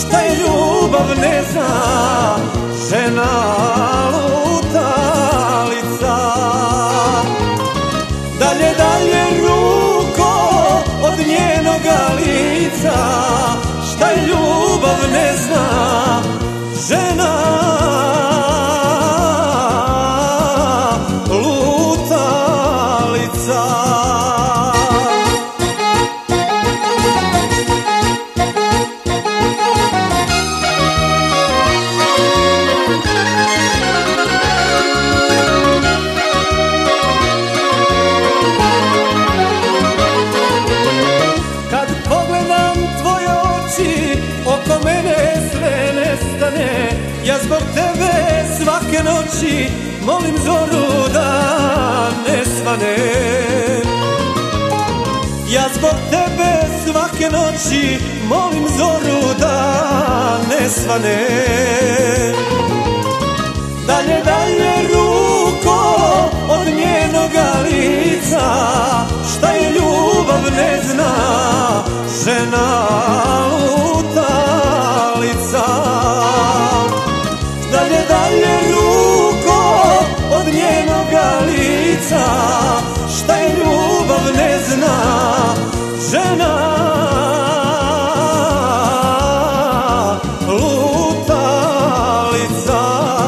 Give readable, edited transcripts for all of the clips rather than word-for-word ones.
šta je ljubav ne zna, žena lutalica. Dalje, dalje ruko od njenoga lica, šta je ljubav ne zna, žena lutalica. Kad pogledam tvoje oči, oko mene sve nestane. Ja zbog tebe svake noći molim zoru da ne svane. Ja zbog tebe svake noći molim zoru da ne svane. Dalje, dalje ruko od njenoga lica, šta je ljubav ne zna, žena lutalica. Dalje, dalje ruko od njenoga lica, šta je ljubav ne zna, žena lutalica.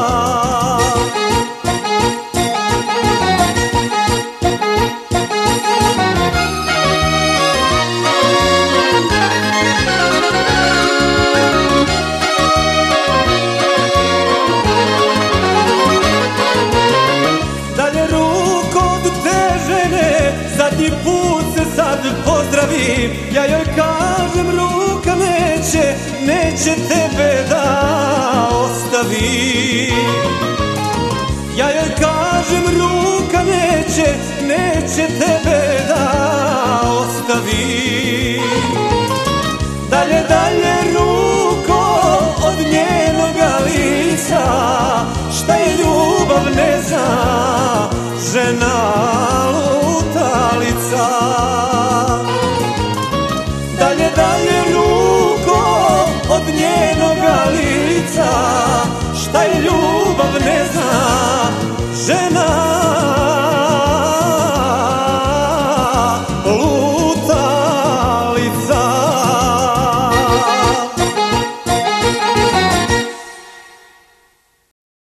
Dalje ruko od te žene, zadnji put se sad pozdravim. Ja joj kažem ruka neće tebe da ostavi. Ja joj kažem ruka neće tebe da ostavi. Dalje, dalje